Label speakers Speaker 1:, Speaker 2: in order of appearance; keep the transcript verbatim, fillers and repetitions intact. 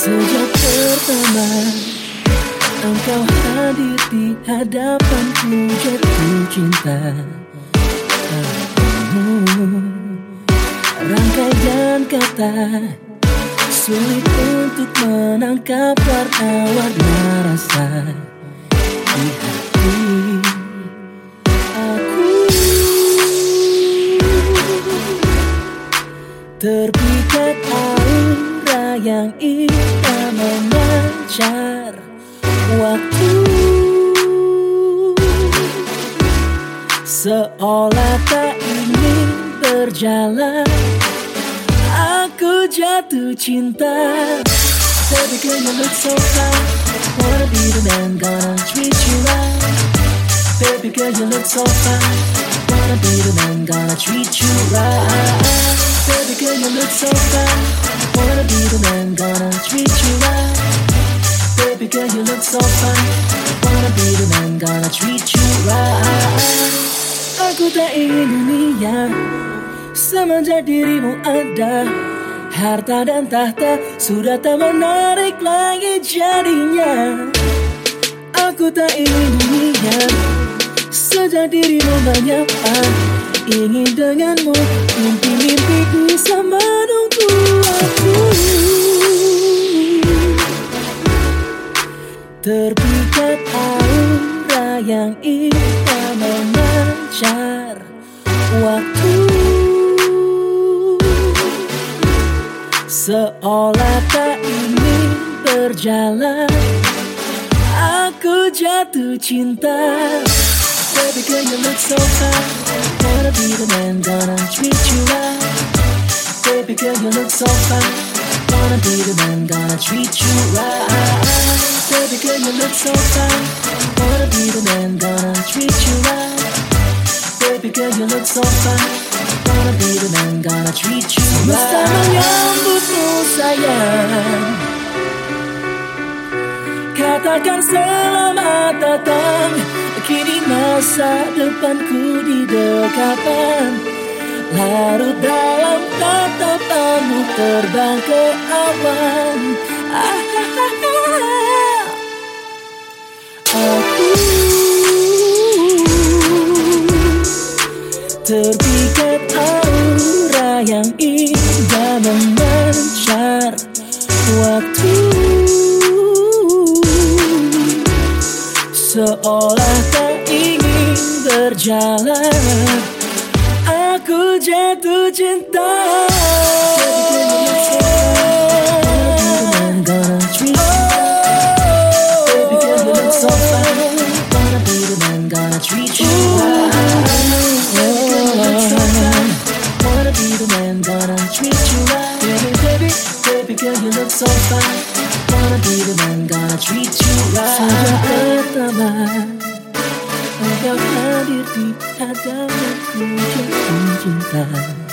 Speaker 1: Sejak pertama engkau hadir di hadapanku, jatuh cinta padamu. Rangkaian kata sulit untuk menangkap warna-warna rasa di hati aku. Terpikat aura yang indah memancar waktu, seolah tak ingin berjalan. Aku jatuh cinta. Baby girl, you look so fine. Wanna be the man, gonna treat you right. Baby girl, you look so fine. Wanna be the man, gonna treat you right. Baby girl, you look so fine. Wanna be the man, gonna treat you right. Baby girl, you look so fine. Wanna be the man, gonna treat you right. Aku tak ingin dunia semenjak dirimu ada. Harta dan tahta sudah tak menarik lagi jadinya. Aku tak ingin dunia sejak dirimu menyapa. Ingin denganmu mimpi-mimpi bisa menunggu aku. Terpikat aura yang indah memancar waktu, seolah tak ingin berjalan. Aku jatuh cinta. Baby girl, you look so fine. Wanna be the man, gonna treat you right. Baby girl, you look so fine. Wanna be the man, gonna treat you right. Baby girl, you look so fine. Wanna be the man, gonna treat you right. Baby girl, you look so fine. Wanna be the man, gonna treat you right. Semesta menyambutmu sayang. Katakan selamat datang. Kini masa depanku di dekatan. Larut dalam tatapanmu, terbang ke awan. Ah, ah, ah, ah. Aku terpikat aura yang indah memancar waktu, seolah tak ingin berjalan. Aku jatuh cinta. Baby girl, you look so fine. Wanna be the man, gonna treat you right. Baby girl, you look so fine. Wanna be the man, gonna treat you right. Baby, baby, baby girl, you look so fine. Wanna be the man, gonna treat you right. Sejak pertama engkau hadir di hadapanku, jatuh cinta.